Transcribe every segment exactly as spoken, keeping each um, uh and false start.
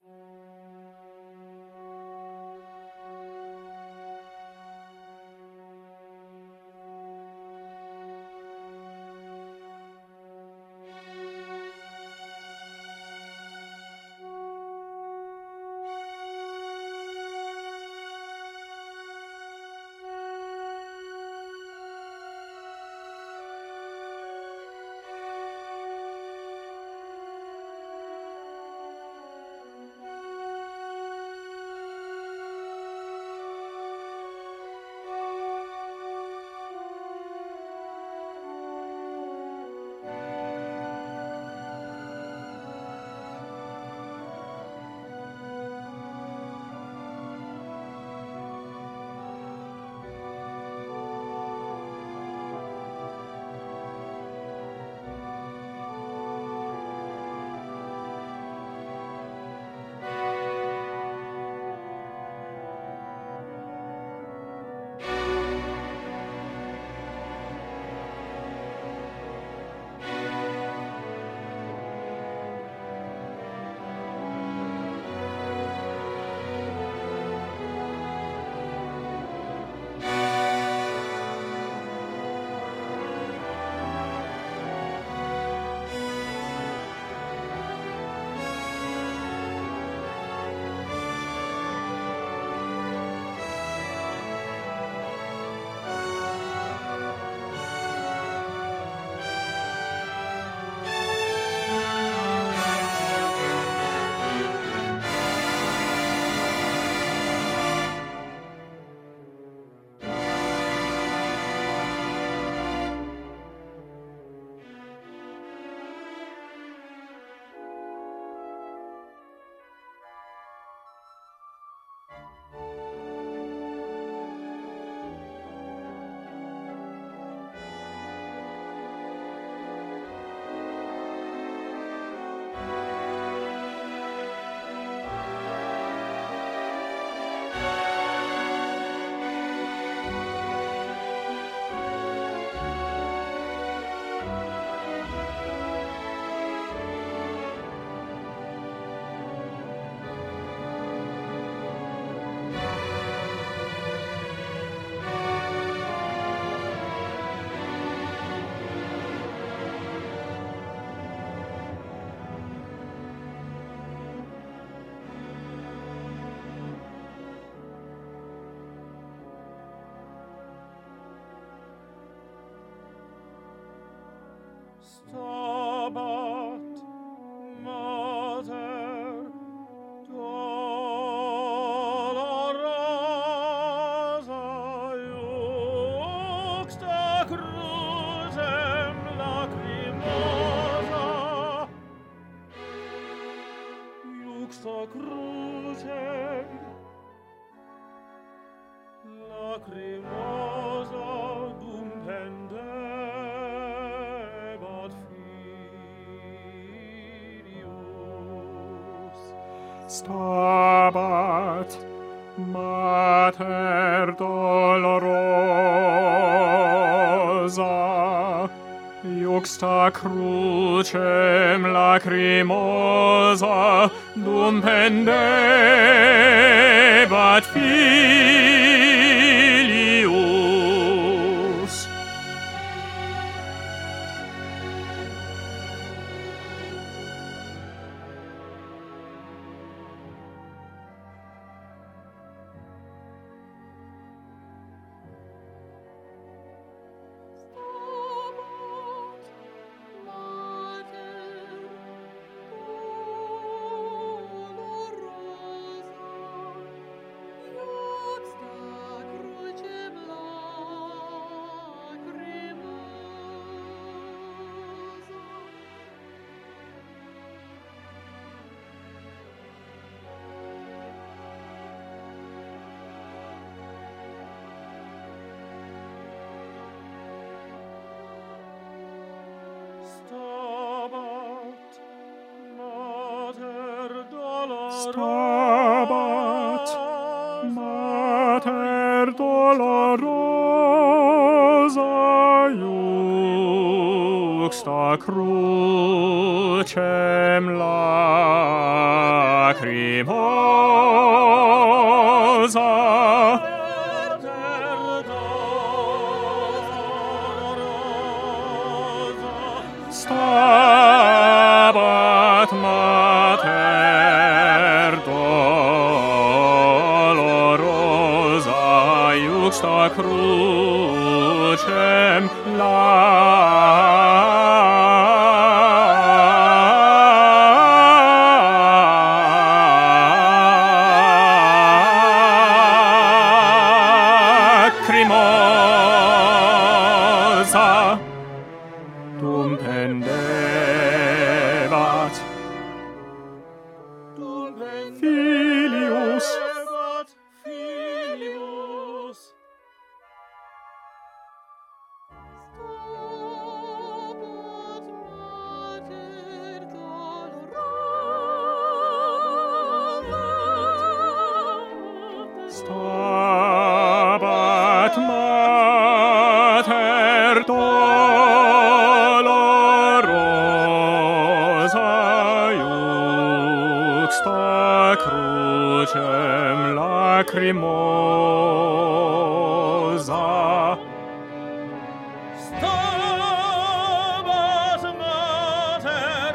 Stabat Mater dolorosa iuxta crucem lacrimosa iuxta crucem lacrimosa dum pendebat filius. Stabat Mater dolorosa iuxta crucem lacrimosa dum pendebat filius. Stabat Mater dolorosa Stabat Mater dolorosa iuxta crucem lacrimosa lacrimosa. Stabat mater dolorosa iuxta crucem lacrimosa. Dum pendebat Filius. Filius. Stabat mater dolorosa iuxta crucem lacrimosa. Stabat mater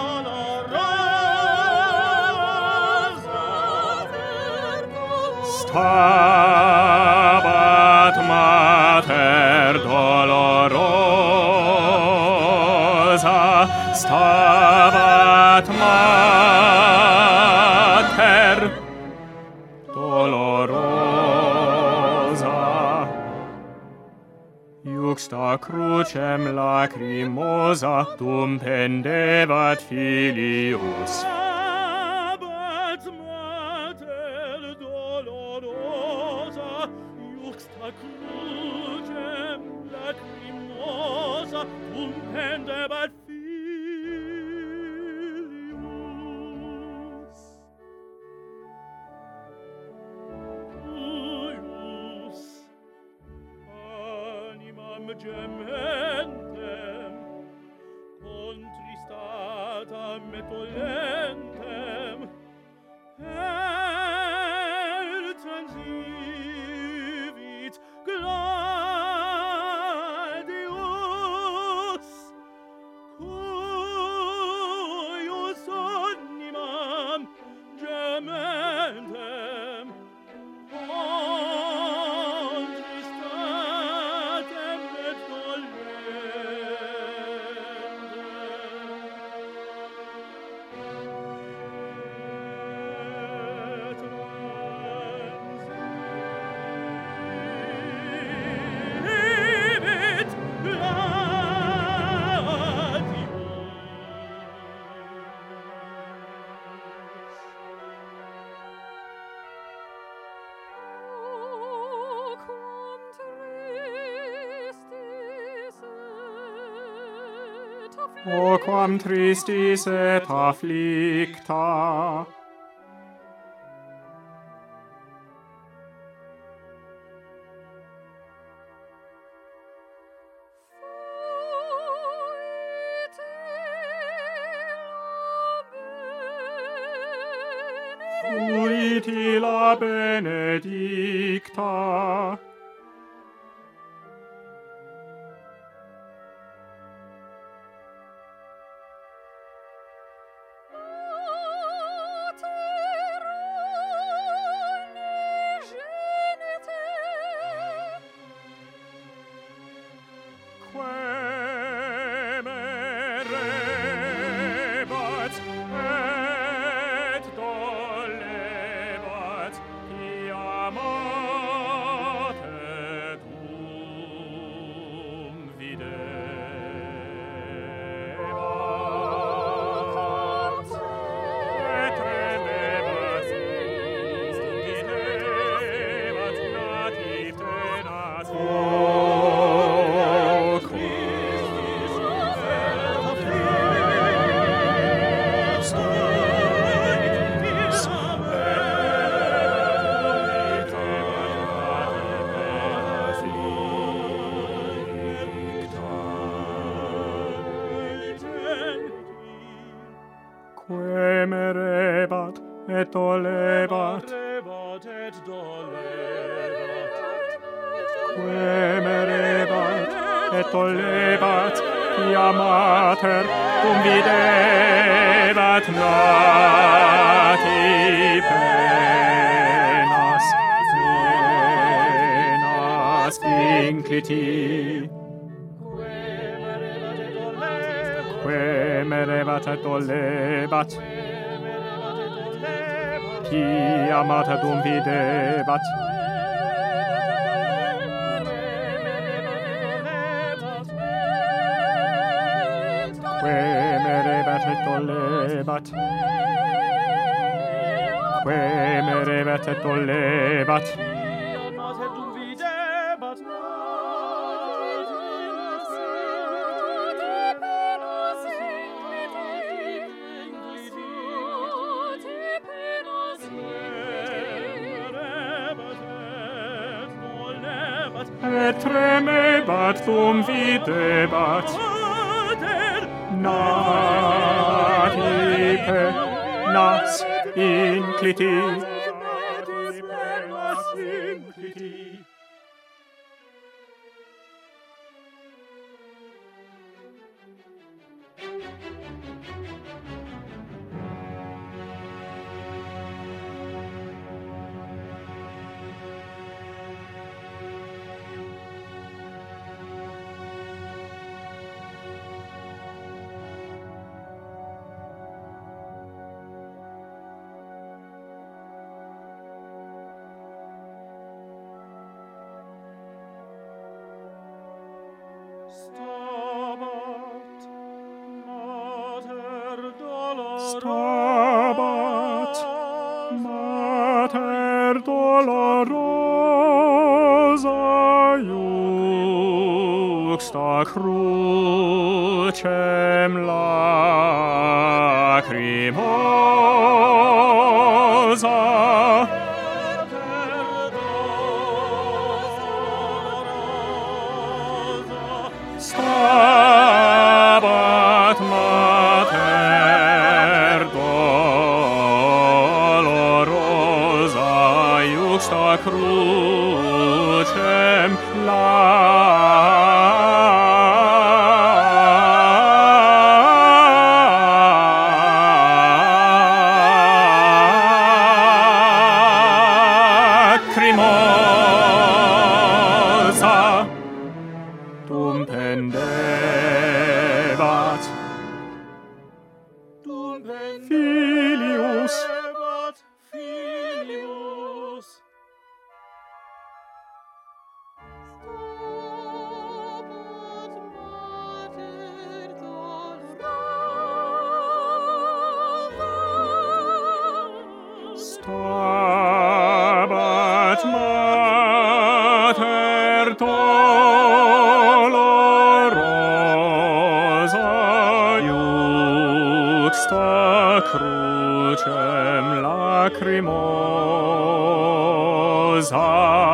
dolorosa. Stabat mater dolorosa. Stabat mater dolorosa iuxta crucem lacrimosa dum pendebat Filius. Stabat mater dolorosa iuxta crucem lacrimosa dum pendebat Filius. Cuius animam gementem contristatam et dolentem elsensivit gladius, cuius animam gementem contristatem et transivit gladius. O quam tristis et afflicta. Fuit illa benedicta. Quemerebat et dolebat pia mate dum videbat et tremebat videbat nativ tenas. Quemerebat et dolebat, Rebat et dolebat. quemerebat, et dolebat, pia mater, cum videbat nati penas, penas incliti. Quemerebat et dolebat, pia mater dum videbat, quemerebat et dolebat, quemerebat et dolebat, Mater dum videbat et tremebat dum videbat, nati penas incliti. Stabat Stabat mater dolorosa. mater dolorosa iuxta crucem lacrimosa. Stabat mater dolorosa iuxta crucem lacrimosa. Dum pendebat Dum Filius, pendebat Filius. Stabat mater dolorosa iuxta crucem lacrimosa.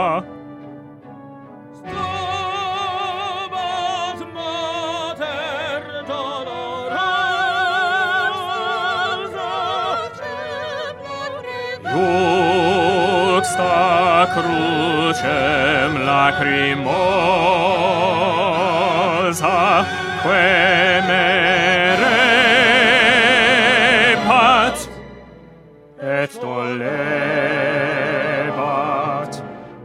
Stabat mater dolorosa. Iuxta crucem lacrimosa, quemerebat et dolebat,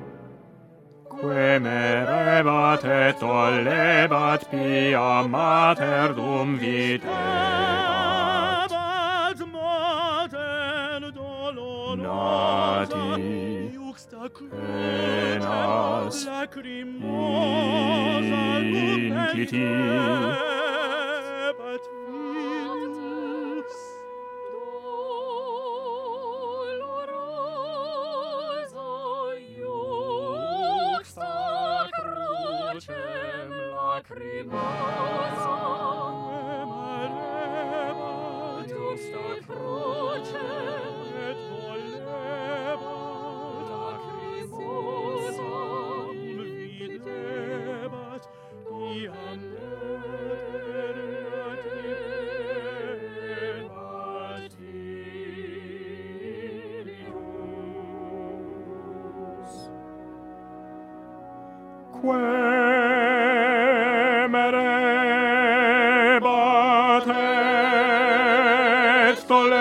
quemerebat et dolebat pia mater dum videbat. Stabat mater dolorosa. Nati Iuxta penas crucem lacrimosa. incliti. Pendebat Filius. Dolorosa iuxta crucem lacrimosa. Quemerebat iuxta crucem et dolebat lacrimosa. Dum videbat iam tolle